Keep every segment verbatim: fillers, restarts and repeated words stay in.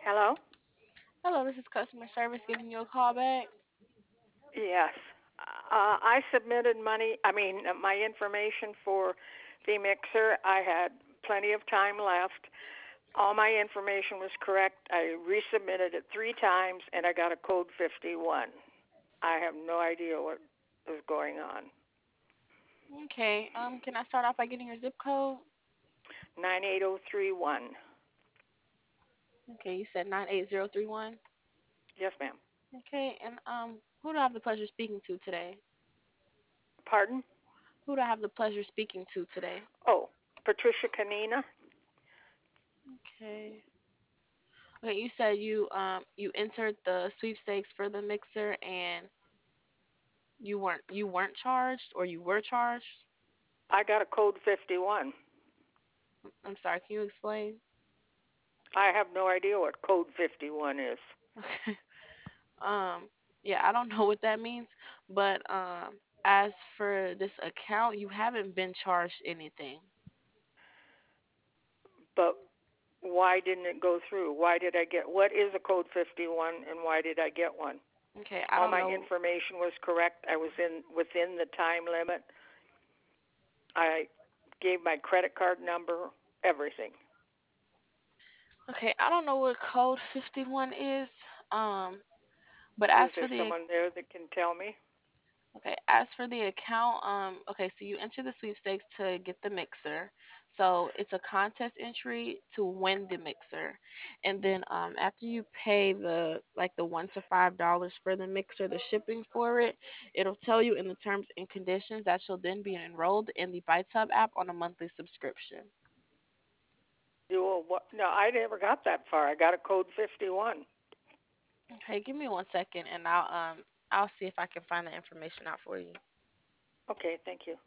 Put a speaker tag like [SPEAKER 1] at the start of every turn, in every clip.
[SPEAKER 1] Hello?
[SPEAKER 2] Hello, this is customer service giving you a call back.
[SPEAKER 1] Yes. Uh, I submitted money, I mean, uh, my information for the mixer. I had plenty of time left. All my information was correct. I resubmitted it three times and I got a code fifty-one. I have no idea what is going on.
[SPEAKER 2] Okay, um, can I start off by getting your zip code?
[SPEAKER 1] nine eight zero three one.
[SPEAKER 2] Okay, you said nine eight zero three one.
[SPEAKER 1] Yes, ma'am.
[SPEAKER 2] Okay, and um, who do I have the pleasure speaking to today?
[SPEAKER 1] Pardon?
[SPEAKER 2] Who do I have the pleasure speaking to today?
[SPEAKER 1] Oh, Patricia Canina.
[SPEAKER 2] Okay. Okay, you said you um you entered the sweepstakes for the mixer and you weren't you weren't charged or you were charged?
[SPEAKER 1] I got a code fifty-one.
[SPEAKER 2] I'm sorry, can you explain?
[SPEAKER 1] I have no idea what code fifty-one is.
[SPEAKER 2] Okay. Um, yeah, I don't know what that means, but um, as for this account, you haven't been charged anything.
[SPEAKER 1] But why didn't it go through? Why did I get what is a code fifty-one and why did I get one?
[SPEAKER 2] Okay, I
[SPEAKER 1] All
[SPEAKER 2] don't
[SPEAKER 1] my
[SPEAKER 2] know.
[SPEAKER 1] information was correct. I was in within the time limit. I gave my credit card number, everything.
[SPEAKER 2] Okay, I don't know what code fifty-one is. Um, but as
[SPEAKER 1] Is there
[SPEAKER 2] for the
[SPEAKER 1] someone there that can tell me?
[SPEAKER 2] okay, as for the account, um, okay, so you enter the sweepstakes to get the mixer. So it's a contest entry to win the mixer, and then um, after you pay the like the one to five dollars for the mixer, the shipping for it, it'll tell you in the terms and conditions that you'll then be enrolled in the BiteHub app on a monthly subscription.
[SPEAKER 1] You will what? No, I never got that far. I got a code fifty-one.
[SPEAKER 2] Okay, give me one second, and I'll um I'll see if I can find the information out for you.
[SPEAKER 1] Okay, thank you.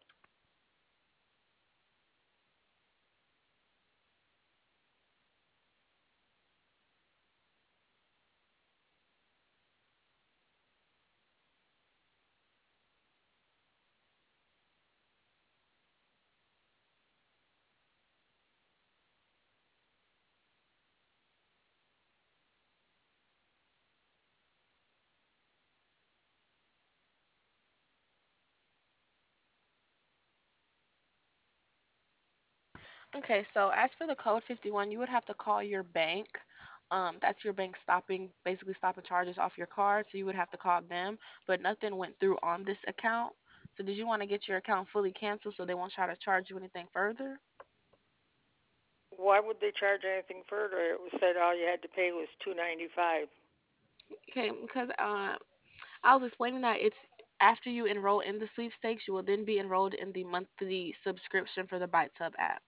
[SPEAKER 2] Okay, so as for the code fifty-one, you would have to call your bank. Um, that's your bank stopping, basically stopping charges off your card. So you would have to call them, but nothing went through on this account. So did you want to get your account fully canceled so they won't try to charge you anything further?
[SPEAKER 1] Why would they charge anything further? It was said all you had to pay was two ninety-five.
[SPEAKER 2] Okay, because uh, I was explaining that it's after you enroll in the sweepstakes, you will then be enrolled in the monthly subscription for the BiteSub app.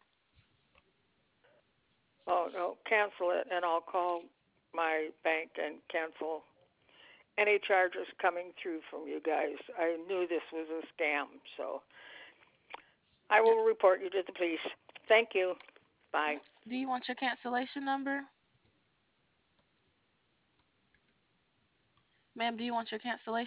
[SPEAKER 1] Oh no, cancel it and I'll call my bank and cancel any charges coming through from you guys. I knew this was a scam, so I will report you to the police. Thank you. Bye.
[SPEAKER 2] Do you want your cancellation number? Ma'am, do you want your cancellation